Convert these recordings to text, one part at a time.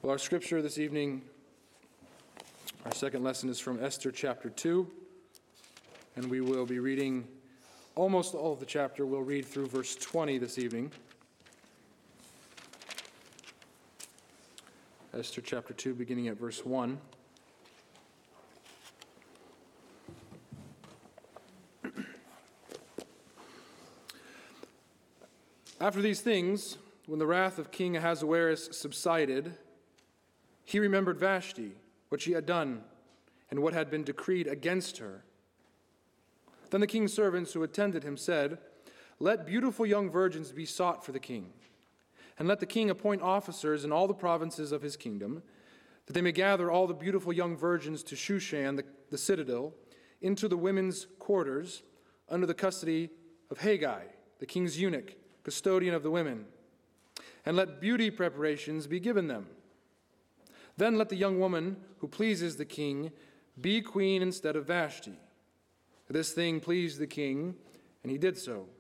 Well, our scripture this evening, our second lesson is from Esther chapter 2, and we will be reading almost all of the chapter. We'll read through verse 20 this evening. Esther chapter 2, beginning at verse 1. After these things, when the wrath of King Ahasuerus subsided, he remembered Vashti, what she had done, and what had been decreed against her. Then the king's servants who attended him said, "Let beautiful young virgins be sought for the king, and let the king appoint officers in all the provinces of his kingdom, that they may gather all the beautiful young virgins to Shushan, the citadel, into the women's quarters, under the custody of Haggai, the king's eunuch, custodian of the women, and let beauty preparations be given them. Then let the young woman who pleases the king be queen instead of Vashti." This thing pleased the king, and he did so.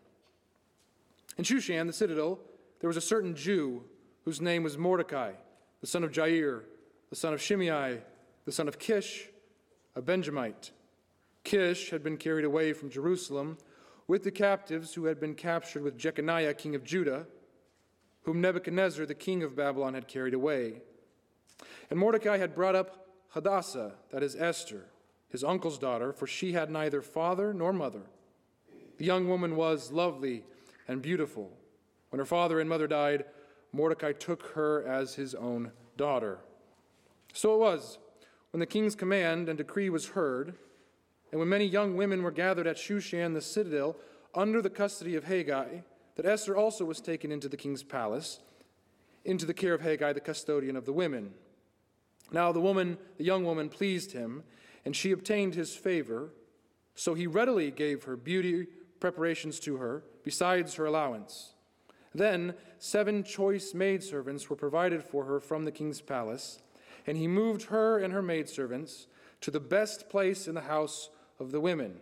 In Shushan, the citadel, there was a certain Jew whose name was Mordecai, the son of Jair, the son of Shimei, the son of Kish, a Benjamite. Kish had been carried away from Jerusalem with the captives who had been captured with Jeconiah, king of Judah, whom Nebuchadnezzar, the king of Babylon, had carried away. And Mordecai had brought up Hadassah, that is Esther, his uncle's daughter, for she had neither father nor mother. The young woman was lovely and beautiful. When her father and mother died, Mordecai took her as his own daughter. So it was, when the king's command and decree was heard, and when many young women were gathered at Shushan the citadel under the custody of Haggai, that Esther also was taken into the king's palace, into the care of Haggai, the custodian of the women. Now the young woman pleased him, and she obtained his favor, so he readily gave her beauty preparations to her, besides her allowance. Then 7 choice maidservants were provided for her from the king's palace, and he moved her and her maidservants to the best place in the house of the women.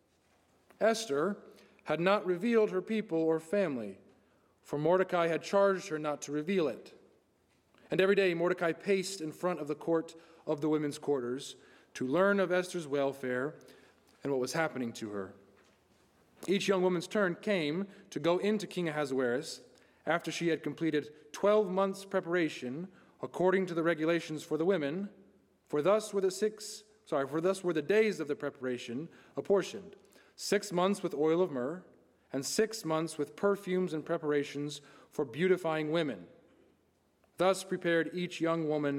Esther had not revealed her people or family, for Mordecai had charged her not to reveal it. And every day Mordecai paced in front of the court of the women's quarters to learn of Esther's welfare and what was happening to her. Each young woman's turn came to go into King Ahasuerus after she had completed 12 months' preparation according to the regulations for the women, for thus were the days of the preparation apportioned, 6 months with oil of myrrh, and 6 months with perfumes and preparations for beautifying women. Thus prepared, each young woman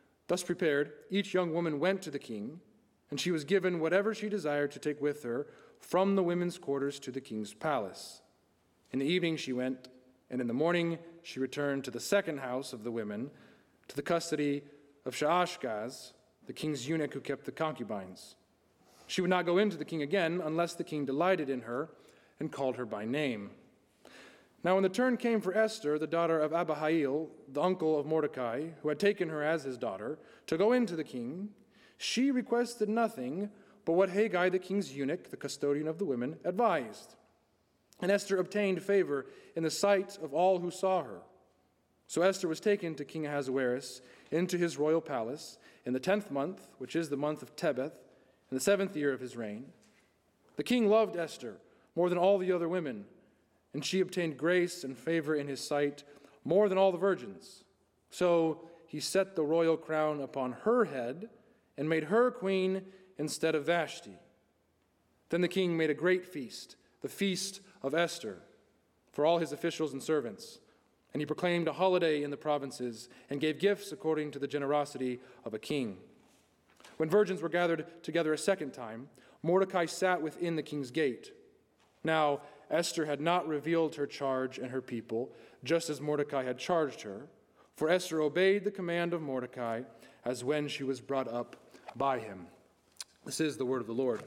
went to the king, and she was given whatever she desired to take with her from the women's quarters to the king's palace. In the evening she went, and in the morning she returned to the second house of the women, to the custody of Shaashgaz, the king's eunuch who kept the concubines. She would not go into the king again unless the king delighted in her and called her by name. Now when the turn came for Esther, the daughter of Abihail, the uncle of Mordecai, who had taken her as his daughter, to go into the king, she requested nothing but what Haggai, the king's eunuch, the custodian of the women, advised. And Esther obtained favor in the sight of all who saw her. So Esther was taken to King Ahasuerus into his royal palace in the 10th month, which is the month of Tebeth, in the 7th year of his reign. The king loved Esther more than all the other women, and she obtained grace and favor in his sight more than all the virgins. So he set the royal crown upon her head and made her queen instead of Vashti. Then the king made a great feast, the feast of Esther, for all his officials and servants. And he proclaimed a holiday in the provinces and gave gifts according to the generosity of a king. When virgins were gathered together a second time, Mordecai sat within the king's gate. Now Esther had not revealed her charge and her people, just as Mordecai had charged her, for Esther obeyed the command of Mordecai as when she was brought up by him. This is the word of the Lord.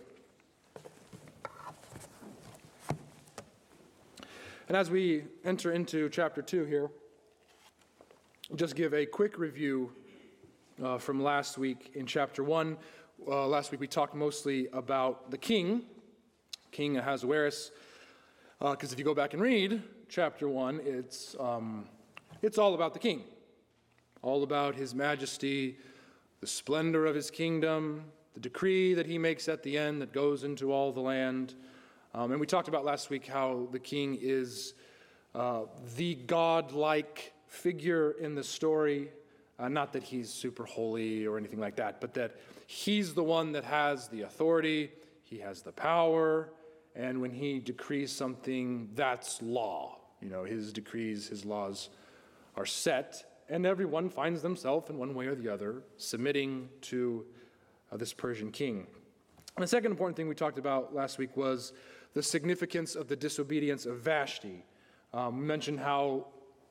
And as we enter into chapter 2 here, I'll just give a quick review from last week in chapter 1. Last week we talked mostly about the king, King Ahasuerus, because if you go back and read chapter 1, it's all about the king. all about his majesty, the splendor of his kingdom, the decree that he makes at the end that goes into all the land. And we talked about last week how the king is the God-like figure in the story. Not that he's super holy or anything like that, but that he's the one that has the authority, he has the power, and when he decrees something, that's law. His decrees, his laws are set, and everyone finds themselves in one way or the other submitting to this Persian king. And the second important thing we talked about last week was the significance of the disobedience of Vashti. We mentioned how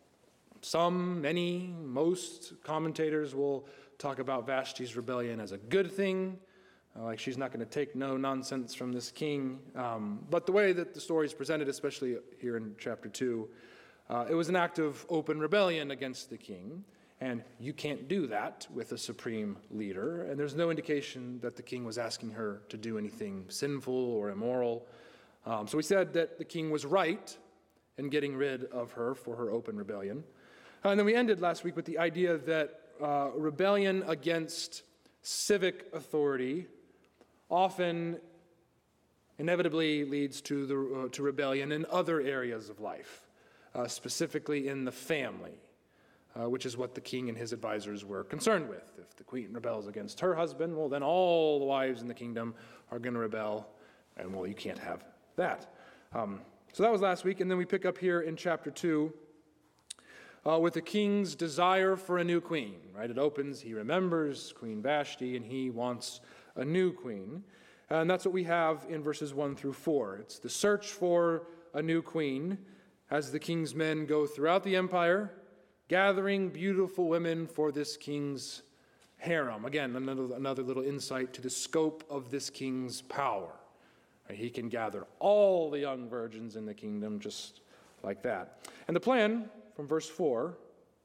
most commentators will talk about Vashti's rebellion as a good thing, like she's not going to take no nonsense from this king. But the way that the story is presented, especially here in chapter 2, it was an act of open rebellion against the king, and you can't do that with a supreme leader, and there's no indication that the king was asking her to do anything sinful or immoral. So we said that the king was right in getting rid of her for her open rebellion. And then we ended last week with the idea that rebellion against civic authority often inevitably leads to rebellion in other areas of life, specifically in the family, which is what the king and his advisors were concerned with. If the queen rebels against her husband, well, then all the wives in the kingdom are going to rebel, and well, you can't have that. So that was last week, and then we pick up here in chapter 2 with the king's desire for a new queen. Right? It opens, he remembers Queen Vashti, and he wants a new queen. And that's what we have in verses 1 through 4. It's the search for a new queen as the king's men go throughout the empire, gathering beautiful women for this king's harem. Again, another little insight to the scope of this king's power. He can gather all the young virgins in the kingdom just like that. And the plan from verse 4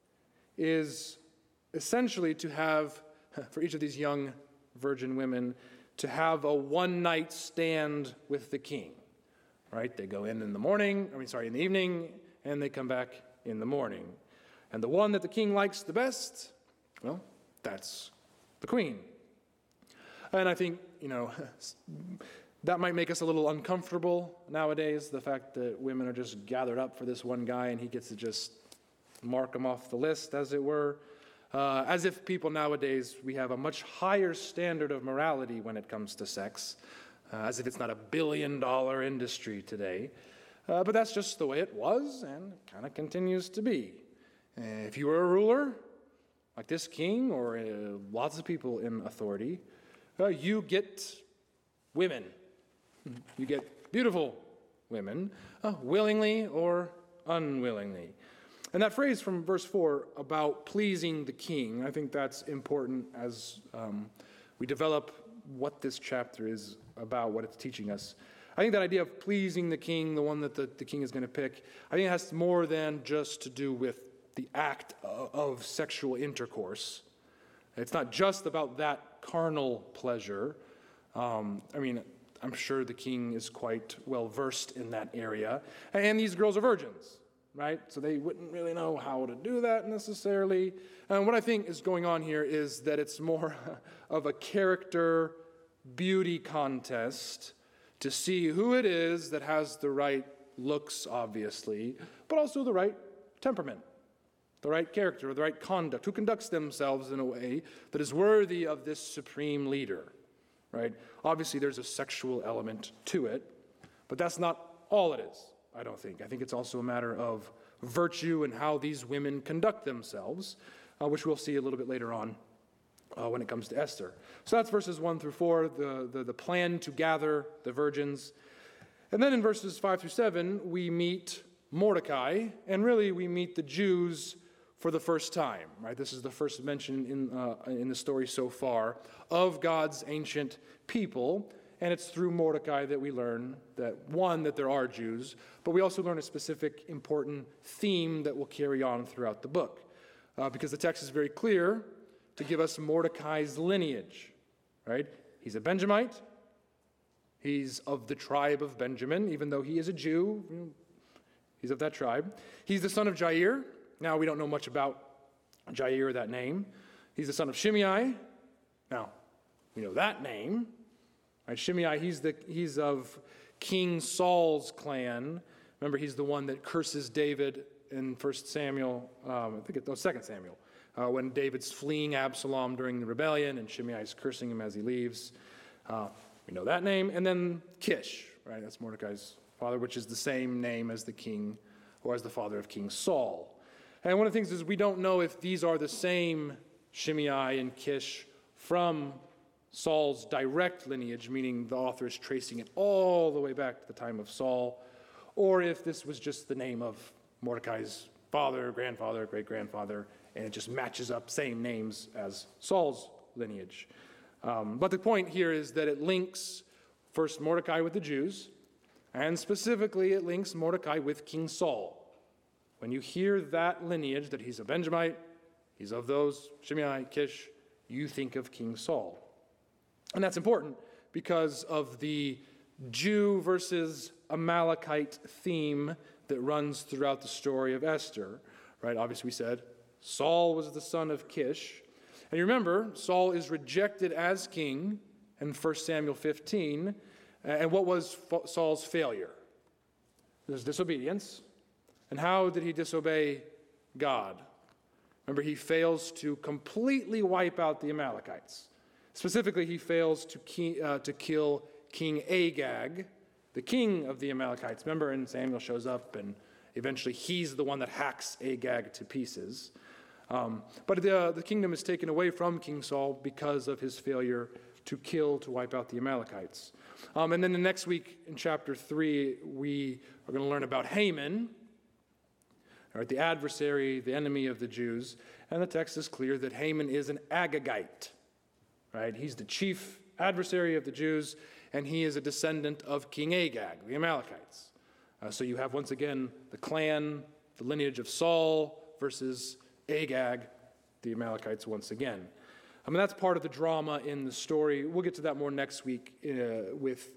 is essentially to have, for each of these young virgin women, to have a one-night stand with the king. Right? They go in the evening, and they come back in the morning. And the one that the king likes the best, well, that's the queen. And I think, that might make us a little uncomfortable nowadays, the fact that women are just gathered up for this one guy and he gets to just mark them off the list, as it were. As if people nowadays, we have a much higher standard of morality when it comes to sex, as if it's not a billion-dollar industry today. But that's just the way it was and kind of continues to be. If you were a ruler, like this king or lots of people in authority, you get women. You get beautiful women, willingly or unwillingly. And that phrase from verse 4 about pleasing the king, I think that's important as we develop what this chapter is about, what it's teaching us. I think that idea of pleasing the king, the one that the king is going to pick, I think it has more than just to do with the act of sexual intercourse. It's not just about that carnal pleasure. I'm sure the king is quite well versed in that area. And these girls are virgins, right? So they wouldn't really know how to do that necessarily. And what I think is going on here is that it's more of a character beauty contest to see who it is that has the right looks, obviously, but also the right temperament, the right character, the right conduct, who conducts themselves in a way that is worthy of this supreme leader. Right? Obviously, there's a sexual element to it, but that's not all it is, I don't think. I think it's also a matter of virtue and how these women conduct themselves, which we'll see a little bit later on when it comes to Esther. So that's verses 1 through 4, the plan to gather the virgins. And then in verses 5 through 7, we meet Mordecai, and really we meet the Jews for the first time, right? This is the first mention in the story so far of God's ancient people, and it's through Mordecai that we learn that there are Jews, but we also learn a specific important theme that will carry on throughout the book, because the text is very clear to give us Mordecai's lineage, right? He's a Benjamite. He's of the tribe of Benjamin, even though he is a Jew. He's of that tribe. He's the son of Jair. Now, we don't know much about Jair, that name. He's the son of Shimei. Now, we know that name. Right? Shimei, he's of King Saul's clan. Remember, he's the one that curses David in 1 Samuel, 2 Samuel, when David's fleeing Absalom during the rebellion, and Shimei is cursing him as he leaves. We know that name. And then Kish, right? That's Mordecai's father, which is the same name as the king, or as the father of King Saul. And one of the things is we don't know if these are the same Shimei and Kish from Saul's direct lineage, meaning the author is tracing it all the way back to the time of Saul, or if this was just the name of Mordecai's father, grandfather, great-grandfather, and it just matches up same names as Saul's lineage. But the point here is that it links first Mordecai with the Jews, and specifically it links Mordecai with King Saul. When you hear that lineage, that he's a Benjamite, he's of those, Shimei, Kish, you think of King Saul. And that's important because of the Jew versus Amalekite theme that runs throughout the story of Esther. Right? Obviously, we said Saul was the son of Kish. And you remember, Saul is rejected as king in 1 Samuel 15. And what was Saul's failure? There's disobedience. And how did he disobey God? Remember, he fails to completely wipe out the Amalekites. Specifically, he fails to kill King Agag, the king of the Amalekites. Remember, and Samuel shows up, and eventually he's the one that hacks Agag to pieces. But the kingdom is taken away from King Saul because of his failure to wipe out the Amalekites. And then the next week in chapter 3, we are going to learn about Haman, right, the adversary, the enemy of the Jews. And the text is clear that Haman is an Agagite. Right? He's the chief adversary of the Jews, and he is a descendant of King Agag, the Amalekites. So you have, once again, the clan, the lineage of Saul versus Agag, the Amalekites once again. I mean, that's part of the drama in the story. We'll get to that more next week with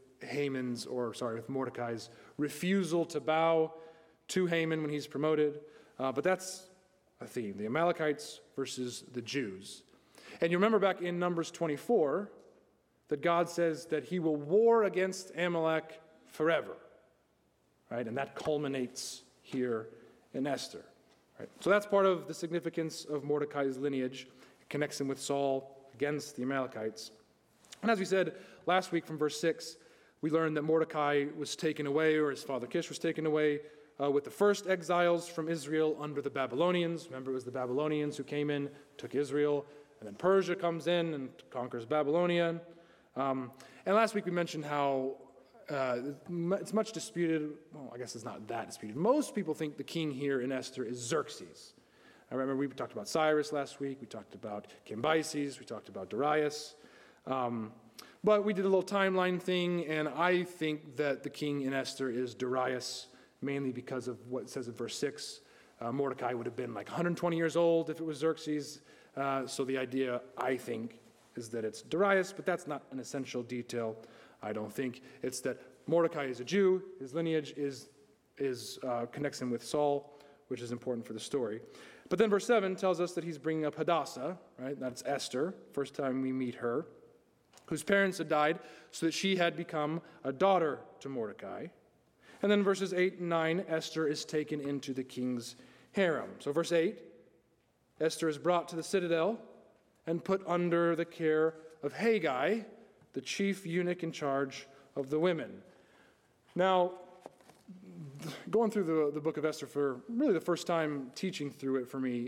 Mordecai's refusal to bow to Haman when he's promoted. But that's a theme, the Amalekites versus the Jews. And you remember back in Numbers 24 that God says that he will war against Amalek forever. Right? And that culminates here in Esther. Right? So that's part of the significance of Mordecai's lineage. It connects him with Saul against the Amalekites. And as we said last week from verse 6, we learned that Mordecai was taken away, or his father Kish was taken away, with the first exiles from Israel under the Babylonians. Remember, it was the Babylonians who came in, took Israel. And then Persia comes in and conquers Babylonia. And last week we mentioned how it's much disputed. Well, I guess it's not that disputed. Most people think the king here in Esther is Xerxes. I remember we talked about Cyrus last week. We talked about Cambyses. We talked about Darius. But we did a little timeline thing, and I think that the king in Esther is Darius, mainly because of what it says in verse 6. Mordecai would have been like 120 years old if it was Xerxes. So the idea, I think, is that it's Darius, but that's not an essential detail, I don't think. It's that Mordecai is a Jew, his lineage connects him with Saul, which is important for the story. But then verse 7 tells us that he's bringing up Hadassah, right? That's Esther, first time we meet her, whose parents had died so that she had become a daughter to Mordecai. And then verses 8 and 9, Esther is taken into the king's harem. So verse 8, Esther is brought to the citadel and put under the care of Haggai, the chief eunuch in charge of the women. Now, going through the book of Esther for really the first time teaching through it for me,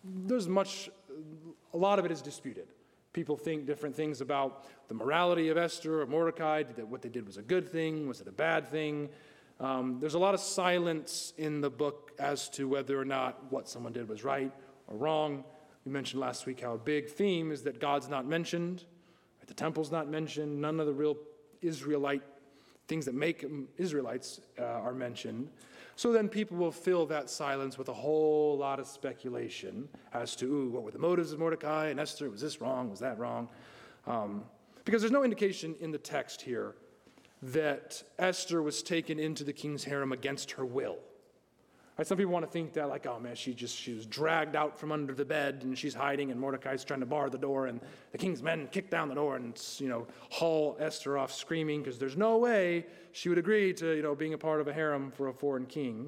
a lot of it is disputed. People think different things about the morality of Esther or Mordecai, that what they did was a good thing, was it a bad thing? There's a lot of silence in the book as to whether or not what someone did was right or wrong. We mentioned last week how a big theme is that God's not mentioned, right? The temple's not mentioned, none of the real Israelite things that make Israelites are mentioned. So then people will fill that silence with a whole lot of speculation as to, what were the motives of Mordecai and Esther? Was this wrong? Was that wrong? Because there's no indication in the text here that Esther was taken into the king's harem against her will. Right? Some people want to think that, like, oh man, she was dragged out from under the bed and she's hiding, and Mordecai's trying to bar the door, and the king's men kick down the door and haul Esther off screaming, because there's no way she would agree to being a part of a harem for a foreign king.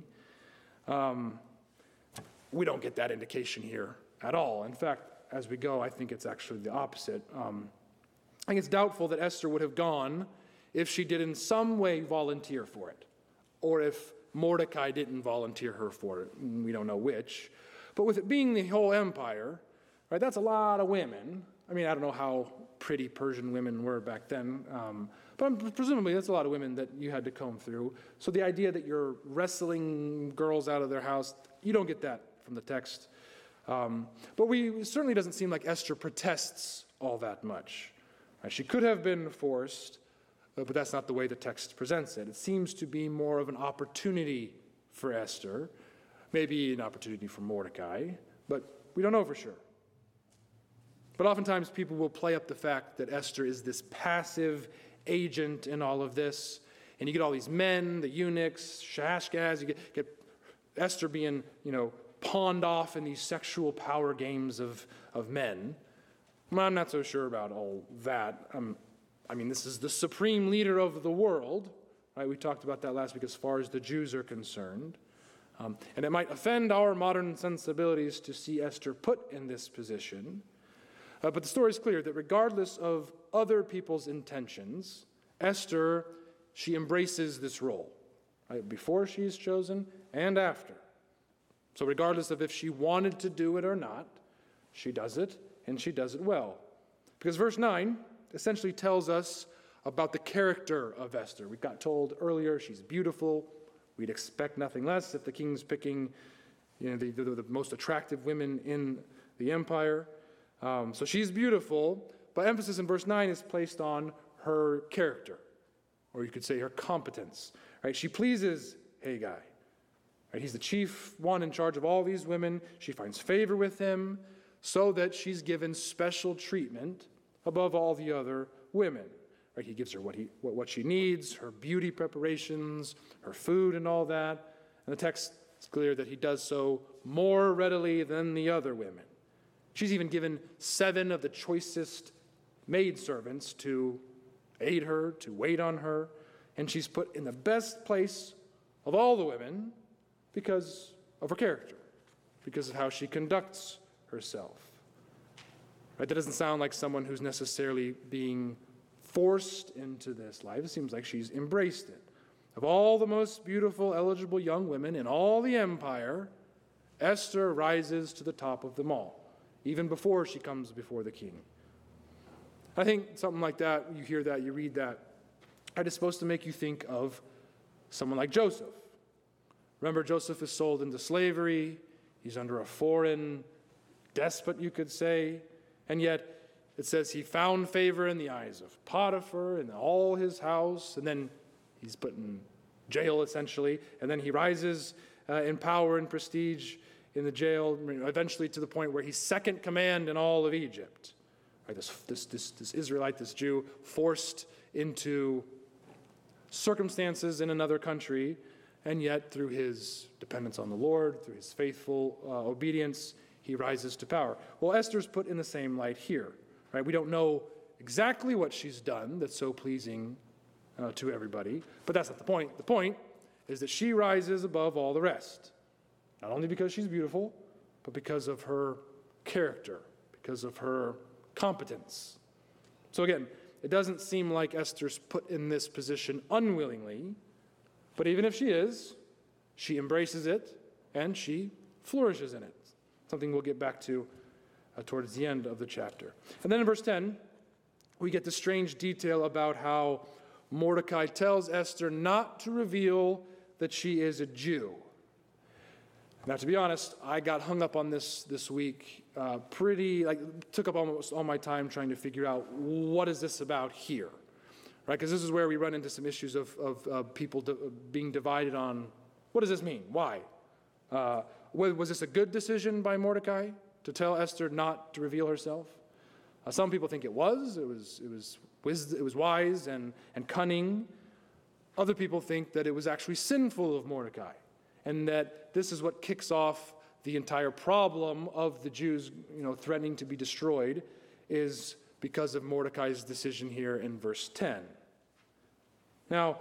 We don't get that indication here at all. In fact, as we go, I think it's actually the opposite. I think it's doubtful that Esther would have gone if she did in some way volunteer for it, or if Mordecai didn't volunteer her for it. We don't know which. But with it being the whole empire, right, that's a lot of women. I mean, I don't know how pretty Persian women were back then, but presumably that's a lot of women that you had to comb through. So the idea that you're wrestling girls out of their house, you don't get that from the text. But it certainly doesn't seem like Esther protests all that much. Right? She could have been forced, but that's not the way the text presents it. It seems to be more of an opportunity for Esther, maybe an opportunity for Mordecai, but we don't know for sure. But oftentimes people will play up the fact that Esther is this passive agent in all of this, and you get all these men, the eunuchs, Shashgaz, you get Esther being, pawned off in these sexual power games of men. Well, I'm not so sure about all that. This is the supreme leader of the world, right? We talked about that last week as far as the Jews are concerned. And it might offend our modern sensibilities to see Esther put in this position. But the story is clear that regardless of other people's intentions, Esther, she embraces this role, right? Before she's chosen and after. So regardless of if she wanted to do it or not, she does it, and she does it well. Because verse 9 essentially tells us about the character of Esther. We got told earlier she's beautiful. We'd expect nothing less if the king's picking the most attractive women in the empire. So she's beautiful, but emphasis in verse 9 is placed on her character, or you could say her competence. Right? She pleases Hegai. Right? He's the chief one in charge of all these women. She finds favor with him so that she's given special treatment above all the other women. Right? He gives her what she needs, her beauty preparations, her food and all that. And the text is clear that he does so more readily than the other women. She's even given 7 of the choicest maidservants to aid her, to wait on her, and she's put in the best place of all the women because of her character, because of how she conducts herself. Right? That doesn't sound like someone who's necessarily being forced into this life. It seems like she's embraced it. Of all the most beautiful, eligible young women in all the empire, Esther rises to the top of them all, even before she comes before the king. I think something like that, you hear that, you read that, it's supposed to make you think of someone like Joseph. Remember, Joseph is sold into slavery. He's under a foreign despot, you could say. And yet, it says he found favor in the eyes of Potiphar and all his house. And then he's put in jail, essentially. And then he rises in power and prestige in the jail, eventually to the point where he's second command in all of Egypt. Right, this Israelite, this Jew, forced into circumstances in another country, and yet through his dependence on the Lord, through his faithful obedience, he rises to power. Well, Esther's put in the same light here. Right? We don't know exactly what she's done that's so pleasing to everybody, but that's not the point. The point is that she rises above all the rest, not only because she's beautiful, but because of her character, because of her competence. So again, it doesn't seem like Esther's put in this position unwillingly, but even if she is, she embraces it and she flourishes in it. Something we'll get back to towards the end of the chapter. And then in verse 10, we get the strange detail about how Mordecai tells Esther not to reveal that she is a Jew. Now, to be honest, I got hung up on this week took up almost all my time trying to figure out what is this about here, right? Because this is where we run into some issues of people being divided on what does this mean? Why? Was this a good decision by Mordecai to tell Esther not to reveal herself? Some people think it was. It was wise and cunning. Other people think that it was actually sinful of Mordecai. and that this is what kicks off the entire problem of the Jews, threatening to be destroyed, is because of Mordecai's decision here in verse 10. Now,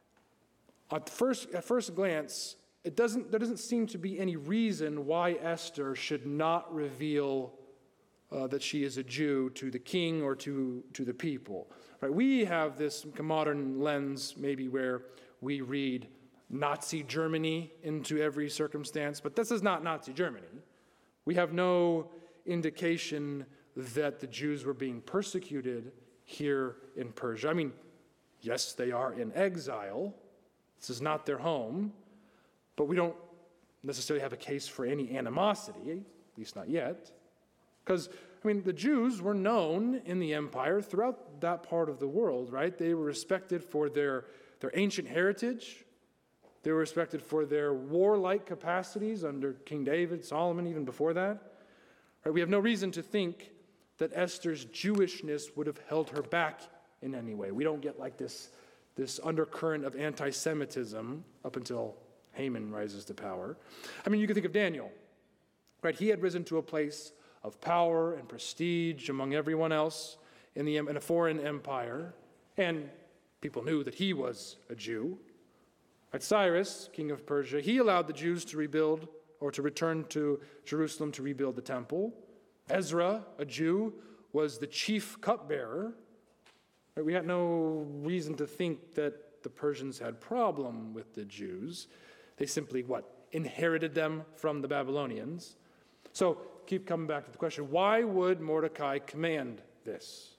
at first glance, there doesn't seem to be any reason why Esther should not reveal that she is a Jew to the king or to the people. Right? We have this modern lens, maybe, where we read Nazi Germany into every circumstance, but this is not Nazi Germany. We have no indication that the Jews were being persecuted here in Persia. I mean, yes, they are in exile. This is not their home, but we don't necessarily have a case for any animosity, at least not yet. Because, the Jews were known in the empire throughout that part of the world, right? They were respected for their ancient heritage. They were respected for their warlike capacities under King David, Solomon, even before that. Right? We have no reason to think that Esther's Jewishness would have held her back in any way. We don't get like this undercurrent of anti-Semitism up until Haman rises to power. You can think of Daniel, right? He had risen to a place of power and prestige among everyone else in a foreign empire, and people knew that he was a Jew. Right? Cyrus, king of Persia, he allowed the Jews to rebuild or to return to Jerusalem to rebuild the temple. Ezra, a Jew, was the chief cupbearer. Right? We had no reason to think that the Persians had problem with the Jews. They simply, inherited them from the Babylonians. So, keep coming back to the question, why would Mordecai command this?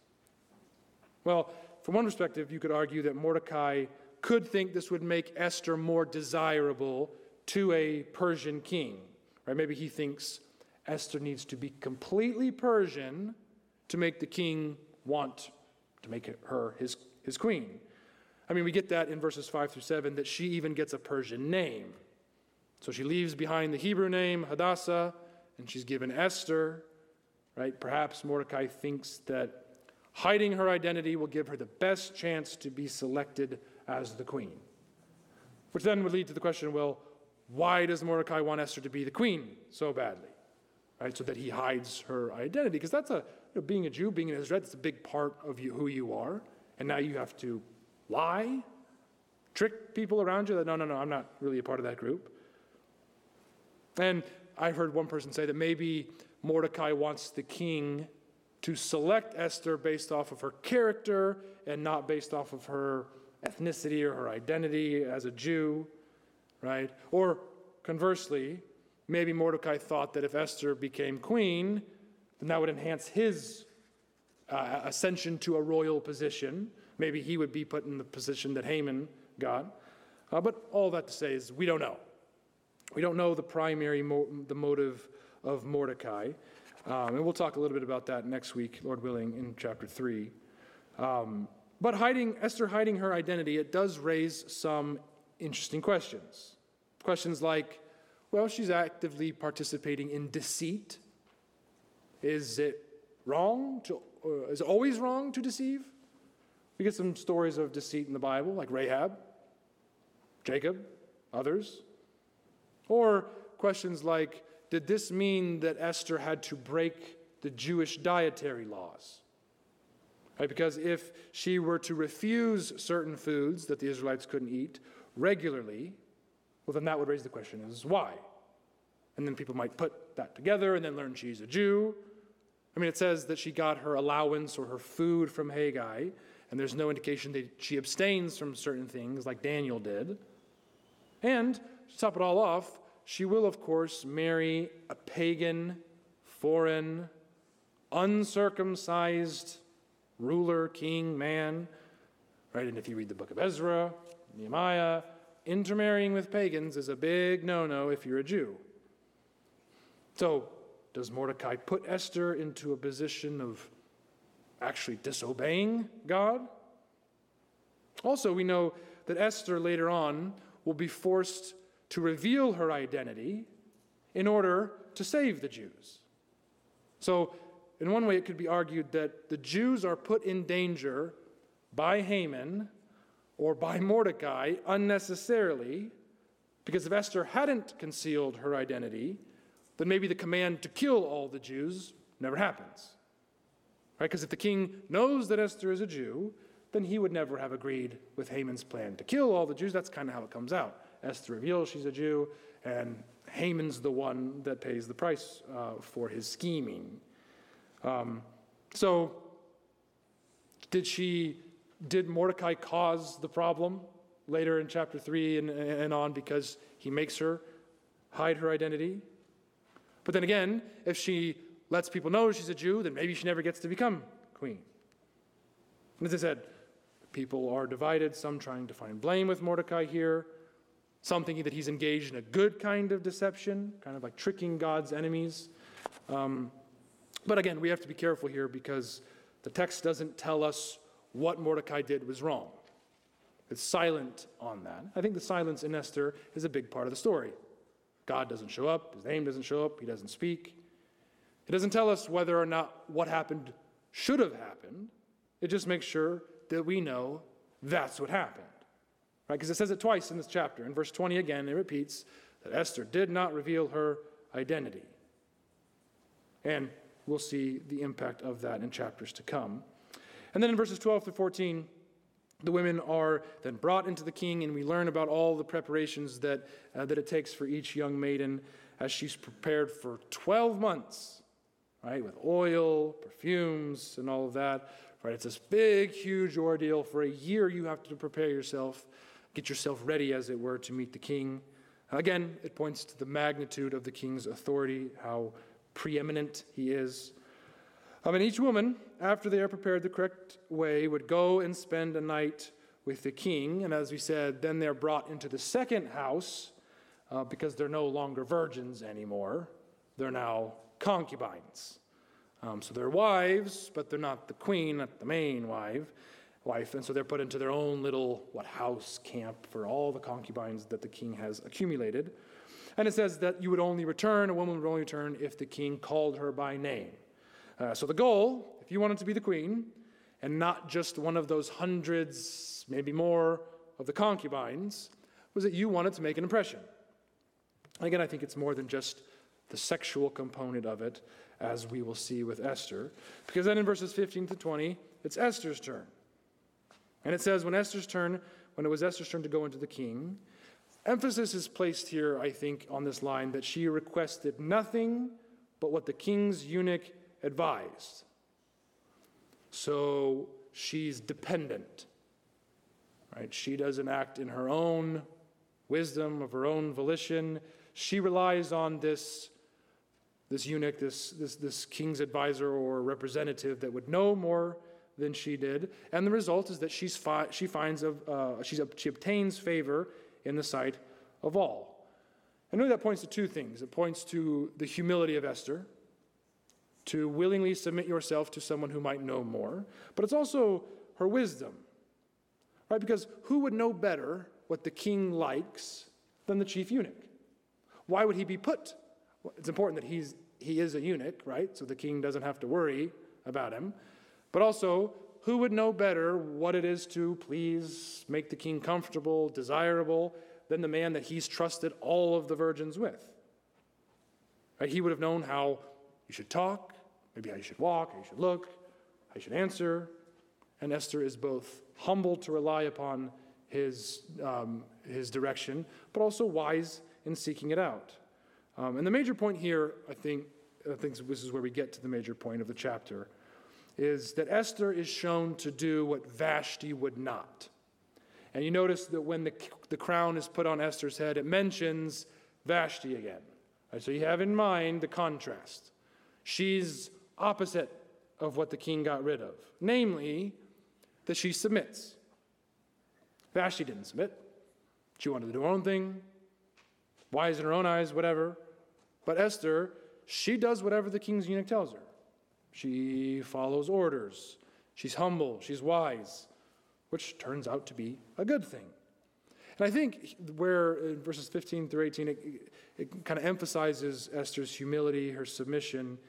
Well, from one perspective, you could argue that Mordecai could think this would make Esther more desirable to a Persian king. Right? Maybe he thinks Esther needs to be completely Persian to make the king want to make her his queen. We get that in verses 5 through 7, that she even gets a Persian name. So she leaves behind the Hebrew name, Hadassah, and she's given Esther, right? Perhaps Mordecai thinks that hiding her identity will give her the best chance to be selected as the queen. Which then would lead to the question, well, why does Mordecai want Esther to be the queen so badly? Right? So that he hides her identity. Because that's being a Jew, being an Israelite, that's a big part of who you are. And now you have to lie, trick people around you that, no, I'm not really a part of that group. And I've heard one person say that maybe Mordecai wants the king to select Esther based off of her character and not based off of her ethnicity or her identity as a Jew, right? Or conversely, maybe Mordecai thought that if Esther became queen, then that would enhance his ascension to a royal position. Maybe he would be put in the position that Haman got. But all that to say is we don't know. We don't know the motive of Mordecai. And we'll talk a little bit about that next week, Lord willing, in chapter 3. But Esther hiding her identity, it does raise some interesting questions. Questions like, well, she's actively participating in deceit. Is it always wrong to deceive? We get some stories of deceit in the Bible, like Rahab, Jacob, others. Or questions like, did this mean that Esther had to break the Jewish dietary laws? Right? Because if she were to refuse certain foods that the Israelites couldn't eat regularly, well, then that would raise the question is why? And then people might put that together and then learn she's a Jew. It says that she got her allowance or her food from Haggai, and there's no indication that she abstains from certain things like Daniel did. And to top it all off, she will, of course, marry a pagan, foreign, uncircumcised ruler, king, man. Right? And if you read the book of Ezra, Nehemiah, intermarrying with pagans is a big no-no if you're a Jew. So, does Mordecai put Esther into a position of actually disobeying God? Also, we know that Esther later on will be forced to reveal her identity in order to save the Jews. So, in one way, it could be argued that the Jews are put in danger by Haman or by Mordecai unnecessarily Because if Esther hadn't concealed her identity, then maybe the command to kill all the Jews never happens. Right? Because if the king knows that Esther is a Jew, then he would never have agreed with Haman's plan to kill all the Jews. That's kind of how it comes out. Esther reveals she's a Jew, and Haman's the one that pays the price for his scheming. So, did Mordecai cause the problem later in chapter 3 and on because he makes her hide her identity? But then again, if she lets people know she's a Jew, then maybe she never gets to become queen. And as I said, people are divided, some trying to find blame with Mordecai here, some thinking that he's engaged in a good kind of deception, kind of like tricking God's enemies. But again, we have to be careful here because the text doesn't tell us what Mordecai did was wrong. It's silent on that. I think the silence in Esther is a big part of the story. God doesn't show up, his name doesn't show up, he doesn't speak. It doesn't tell us whether or not what happened should have happened. It just makes sure that we know that's what happened. Right? Because it says it twice in this chapter. In verse 20 again, it repeats that Esther did not reveal her identity. And we'll see the impact of that in chapters to come. And then in verses 12 through 14, the women are then brought into the king, and we learn about all the preparations that it takes for each young maiden as she's prepared for 12 months, right, with oil, perfumes, and all of that. Right, it's this big, huge ordeal. For a year, you have to prepare yourself, get yourself ready, as it were, to meet the king. Again, it points to the magnitude of the king's authority, how preeminent he is. And each woman, after they are prepared the correct way, would go and spend a night with the king. And as we said, then they're brought into the second house because they're no longer virgins anymore. They're now concubines. So they're wives, but they're not the queen, not the main wife. And so they're put into their own little house camp for all the concubines that the king has accumulated. And it says that a woman would only return if the king called her by name. So the goal, if you wanted to be the queen, and not just one of those hundreds, maybe more, of the concubines, was that you wanted to make an impression. And again, I think it's more than just the sexual component of it, as we will see with Esther. Because then in verses 15 to 20, it's Esther's turn. And it says, when it was Esther's turn to go into the king, emphasis is placed here, I think, on this line that she requested nothing but what the king's eunuch advised. So she's dependent, right? She doesn't act in her own wisdom, of her own volition. She relies on this eunuch, this king's advisor or representative that would know more than she did. And the result is that she obtains favor in the sight of all. And really that points to two things. It points to the humility of Esther, to willingly submit yourself to someone who might know more. But it's also her wisdom, right? Because who would know better what the king likes than the chief eunuch? Why would he be put? Well, it's important that he is a eunuch, right? So the king doesn't have to worry about him. But also, who would know better what it is to please make the king comfortable, desirable, than the man that he's trusted all of the virgins with? Right? He would have known how you should talk, maybe how you should walk, how you should look, how you should answer. And Esther is both humble to rely upon his direction, but also wise in seeking it out. And the major point here, I think this is where we get to the major point of the chapter, is that Esther is shown to do what Vashti would not. And you notice that when the crown is put on Esther's head, it mentions Vashti again. Right, so you have in mind the contrast. She's opposite of what the king got rid of, namely that she submits. Vashti didn't submit. She wanted to do her own thing, wise in her own eyes, whatever. But Esther, she does whatever the king's eunuch tells her. She follows orders. She's humble. She's wise, which turns out to be a good thing. And I think where in verses 15 through 18, it kind of emphasizes Esther's humility, her submission,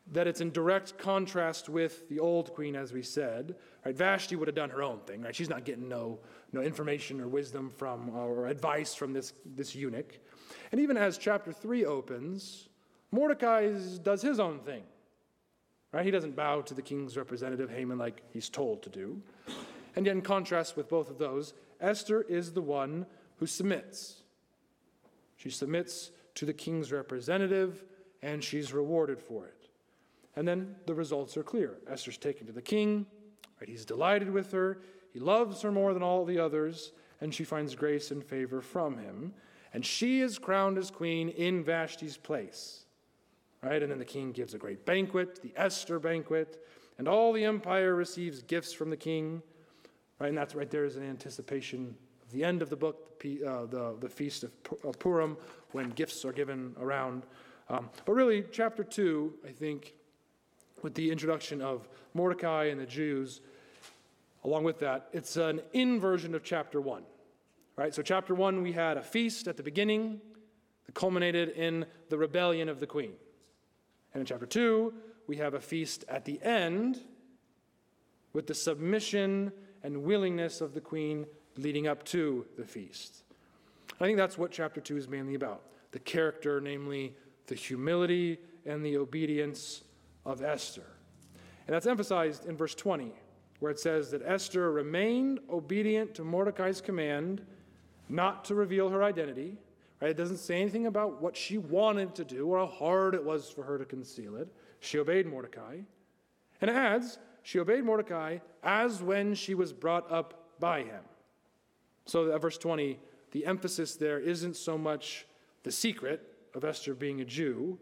that it's in direct contrast with the old queen, as we said. Right? Vashti would have done her own thing. Right? She's not getting no information or wisdom from or advice from this eunuch. And even as chapter 3 opens, Mordecai does his own thing. Right? He doesn't bow to the king's representative, Haman, like he's told to do. And yet in contrast with both of those, Esther is the one who submits. She submits to the king's representative, and she's rewarded for it. And then the results are clear. Esther's taken to the king. Right? He's delighted with her. He loves her more than all the others, and she finds grace and favor from him. And she is crowned as queen in Vashti's place. Right? And then the king gives a great banquet, the Esther banquet, and all the empire receives gifts from the king. Right? And that's right there is an anticipation of the end of the book, the feast of Purim, when gifts are given around. But really, chapter 2, I think, with the introduction of Mordecai and the Jews, along with that, it's an inversion of chapter 1. Right? So chapter 1, we had a feast at the beginning that culminated in the rebellion of the queen. And in chapter 2, we have a feast at the end with the submission and willingness of the queen leading up to the feast. I think that's what chapter 2 is mainly about. The character, namely the humility and the obedience of Esther. And that's emphasized in verse 20, where it says that Esther remained obedient to Mordecai's command not to reveal her identity. Right? It doesn't say anything about what she wanted to do or how hard it was for her to conceal it. She obeyed Mordecai. And it adds, she obeyed Mordecai as when she was brought up by him. So at verse 20, the emphasis there isn't so much the secret of Esther being a Jew,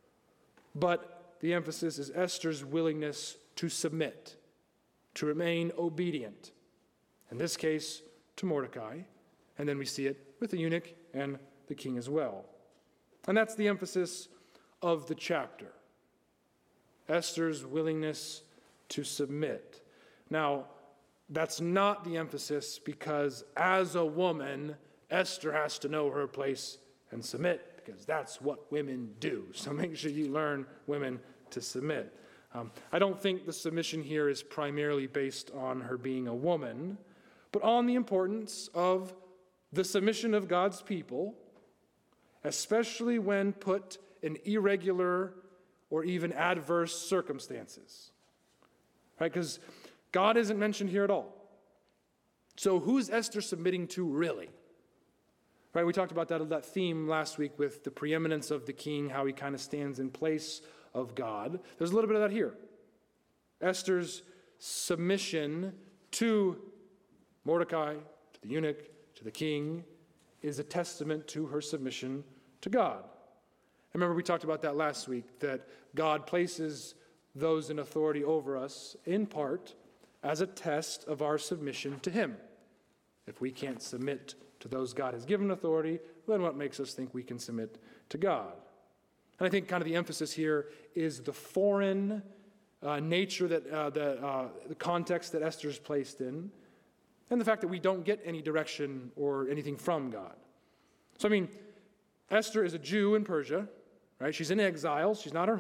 but the emphasis is Esther's willingness to submit, to remain obedient. In this case, to Mordecai. And then we see it with the eunuch and the king as well. And that's the emphasis of the chapter. Esther's willingness to submit. Now, that's not the emphasis because as a woman, Esther has to know her place and submit, because that's what women do. So make sure you learn, women, to submit. I don't think the submission here is primarily based on her being a woman, but on the importance of the submission of God's people, especially when put in irregular or even adverse circumstances. Right? Because God isn't mentioned here at all. So who's Esther submitting to really? Right? We talked about that theme last week with the preeminence of the king, how he kind of stands in place of God. There's a little bit of that here. Esther's submission to Mordecai, to the eunuch, to the king, is a testament to her submission to God. I remember we talked about that last week, that God places those in authority over us, in part, as a test of our submission to him. If we can't submit to those God has given authority, then what makes us think we can submit to God? And I think kind of the emphasis here is the foreign nature, the context that Esther's placed in, and the fact that we don't get any direction or anything from God. So, I mean, Esther is a Jew in Persia, right? She's in exile. She's not in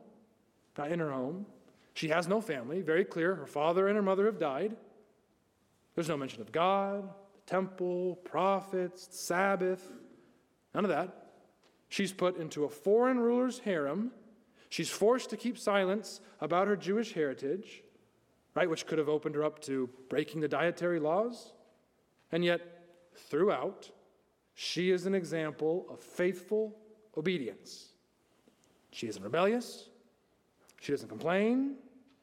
her home. She has no family. Very clear. Her father and her mother have died. There's no mention of God, the temple, prophets, Sabbath, none of that. She's put into a foreign ruler's harem. She's forced to keep silence about her Jewish heritage, right, which could have opened her up to breaking the dietary laws. And yet, throughout, she is an example of faithful obedience. She isn't rebellious. She doesn't complain.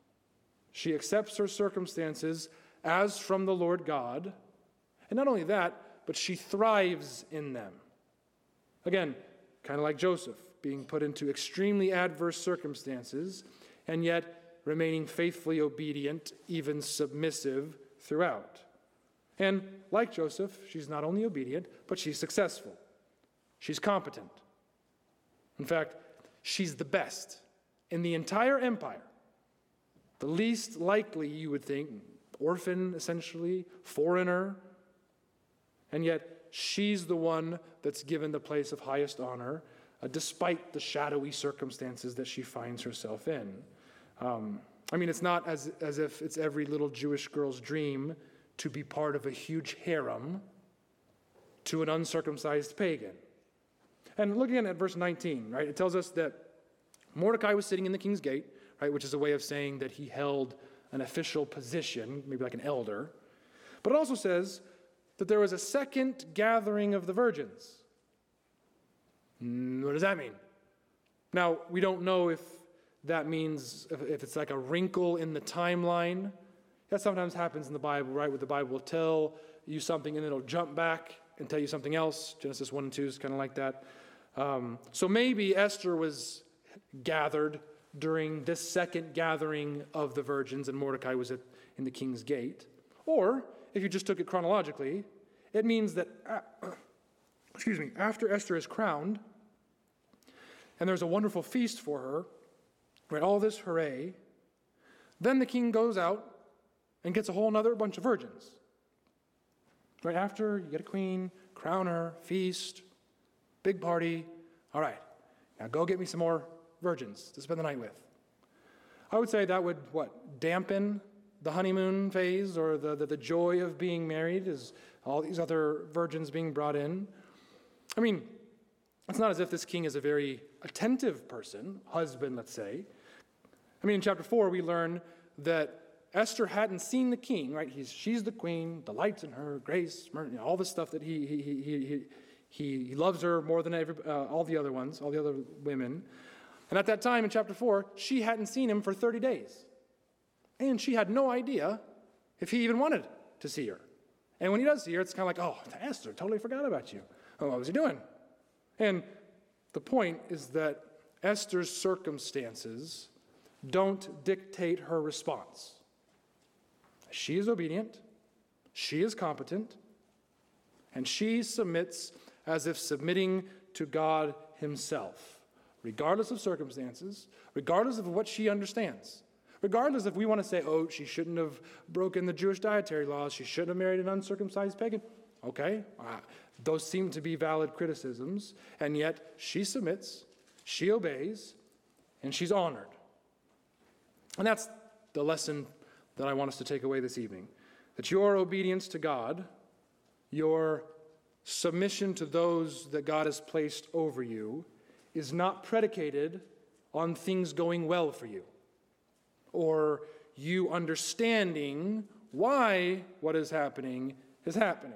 She accepts her circumstances as from the Lord God. And not only that, but she thrives in them. Again, kind of like Joseph, being put into extremely adverse circumstances, and yet remaining faithfully obedient, even submissive throughout. And like Joseph, she's not only obedient, but she's successful. She's competent. In fact, she's the best in the entire empire. The least likely, you would think, orphan, essentially, foreigner. And yet, she's the one that's given the place of highest honor despite the shadowy circumstances that she finds herself in. It's not as if it's every little Jewish girl's dream to be part of a huge harem to an uncircumcised pagan. And looking at verse 19, right, it tells us that Mordecai was sitting in the king's gate, right, which is a way of saying that he held an official position, maybe like an elder. But it also says that there was a second gathering of the virgins. What does that mean? Now, we don't know if that means, if it's like a wrinkle in the timeline. That sometimes happens in the Bible, right, where the Bible will tell you something and it'll jump back and tell you something else. Genesis 1 and 2 is kind of like that. So maybe Esther was gathered during this second gathering of the virgins and Mordecai was in the king's gate. Or, if you just took it chronologically, it means that, after Esther is crowned, and there's a wonderful feast for her, right, all this hooray, then the king goes out and gets a whole other bunch of virgins. Right after, you get a queen, crown her, feast, big party. All right, now go get me some more virgins to spend the night with. I would say that would, dampen the honeymoon phase or the joy of being married is all these other virgins being brought in. It's not as if this king is a very attentive person, husband, let's say. In chapter 4, we learn that Esther hadn't seen the king, right? She's the queen, delights in her, grace, all the stuff that he loves her more than all the other ones, all the other women. And at that time in chapter 4, she hadn't seen him for 30 days. And she had no idea if he even wanted to see her. And when he does see her, it's kind of like, oh, Esther, totally forgot about you. Oh, what was he doing? And the point is that Esther's circumstances don't dictate her response. She is obedient, she is competent, and she submits as if submitting to God himself, regardless of circumstances, regardless of what she understands, regardless if we want to say, oh, she shouldn't have broken the Jewish dietary laws, she shouldn't have married an uncircumcised pagan. Okay, those seem to be valid criticisms, and yet she submits, she obeys, and she's honored. And that's the lesson that I want us to take away this evening, that your obedience to God, your submission to those that God has placed over you, is not predicated on things going well for you, or you understanding why what is happening is happening.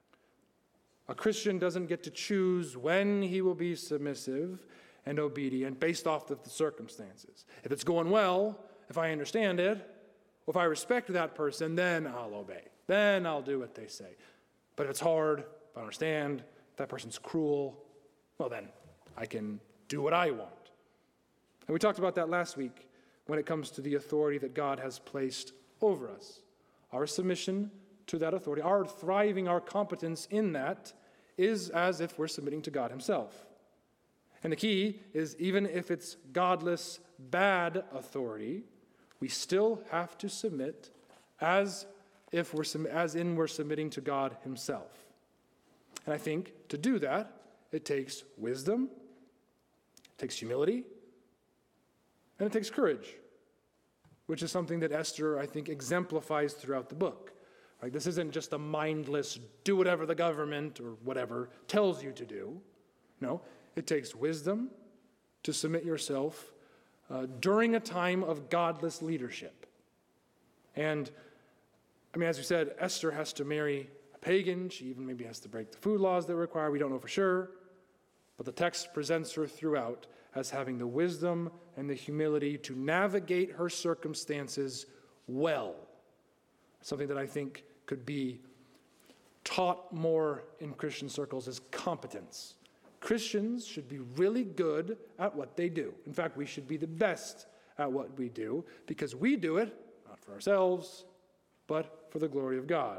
A Christian doesn't get to choose when he will be submissive and obedient based off of the circumstances. If it's going well, if I understand it, if I respect that person, then I'll obey. Then I'll do what they say. But if it's hard, if I understand, if that person's cruel, well then, I can do what I want. And we talked about that last week when it comes to the authority that God has placed over us. Our submission to that authority, our thriving, our competence in that is as if we're submitting to God himself. And the key is even if it's godless, bad authority, we still have to submit as we're submitting to God himself. And I think to do that, it takes wisdom, it takes humility, and it takes courage, which is something that Esther, I think, exemplifies throughout the book. Like, this isn't just a mindless, do whatever the government or whatever tells you to do. No, it takes wisdom to submit yourself during a time of godless leadership. And, as we said, Esther has to marry a pagan. She even maybe has to break the food laws that require. We don't know for sure. But the text presents her throughout as having the wisdom and the humility to navigate her circumstances well. Something that I think could be taught more in Christian circles is competence. Christians should be really good at what they do. In fact, we should be the best at what we do because we do it, not for ourselves, but for the glory of God.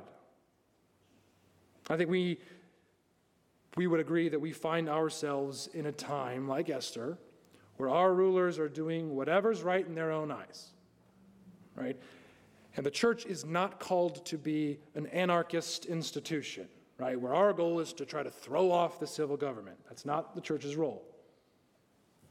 I think we would agree that we find ourselves in a time like Esther where our rulers are doing whatever's right in their own eyes, right? And the church is not called to be an anarchist institution, right, where our goal is to try to throw off the civil government. That's not the church's role.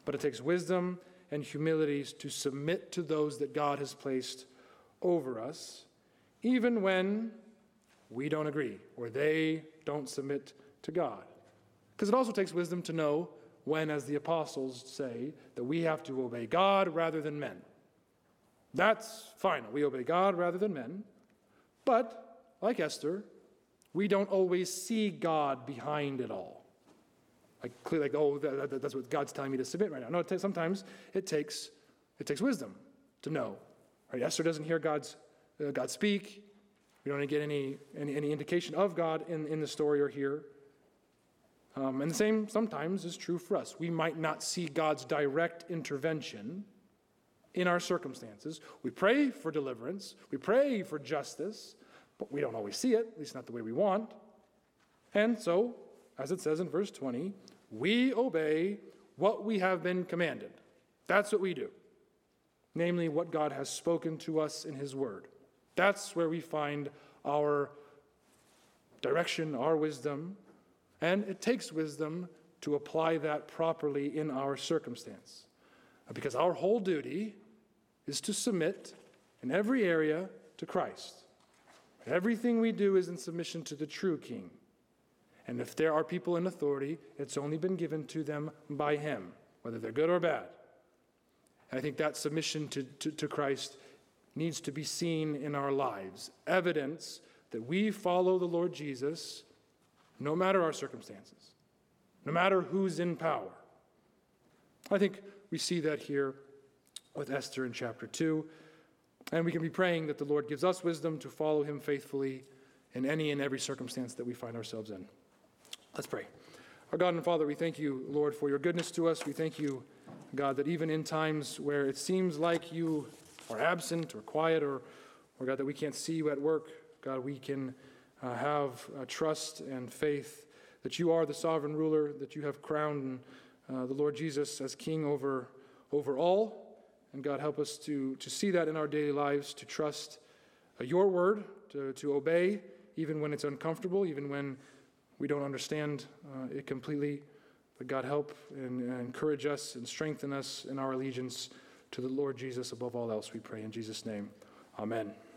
But it takes wisdom and humility to submit to those that God has placed over us, even when we don't agree or they don't submit to God. Because it also takes wisdom to know when, as the apostles say, that we have to obey God rather than men. That's final. We obey God rather than men. But, like Esther, we don't always see God behind it all. That's what God's telling me to submit right now. No, sometimes it takes wisdom to know. Right? Esther doesn't hear God speak. We don't get any indication of God in the story or here. And the same sometimes is true for us. We might not see God's direct intervention in our circumstances. We pray for deliverance. We pray for justice, but we don't always see it, at least not the way we want. And so, as it says in verse 20, we obey what we have been commanded. That's what we do. Namely, what God has spoken to us in his word. That's where we find our direction, our wisdom. And it takes wisdom to apply that properly in our circumstance. Because our whole duty is to submit in every area to Christ. Everything we do is in submission to the true King. And if there are people in authority, it's only been given to them by him, whether they're good or bad. And I think that submission to Christ needs to be seen in our lives. Evidence that we follow the Lord Jesus no matter our circumstances, no matter who's in power. I think we see that here with Esther in chapter 2. And we can be praying that the Lord gives us wisdom to follow him faithfully in any and every circumstance that we find ourselves in. Let's pray. Our God and Father, we thank you, Lord, for your goodness to us. We thank you, God, that even in times where it seems like you are absent or quiet or God, that we can't see you at work, God, we can have trust and faith that you are the sovereign ruler, that you have crowned the Lord Jesus as king over all. And God, help us to see that in our daily lives, to trust your word, to obey, even when it's uncomfortable, even when we don't understand it completely. But God, help and encourage us and strengthen us in our allegiance to the Lord Jesus above all else, we pray in Jesus' name. Amen.